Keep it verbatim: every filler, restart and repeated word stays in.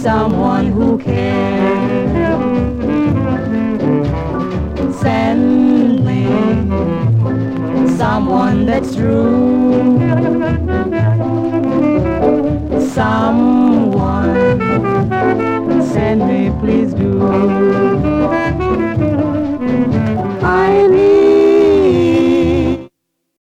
someone who cares. Send me someone that's true. Someone, send me, please do.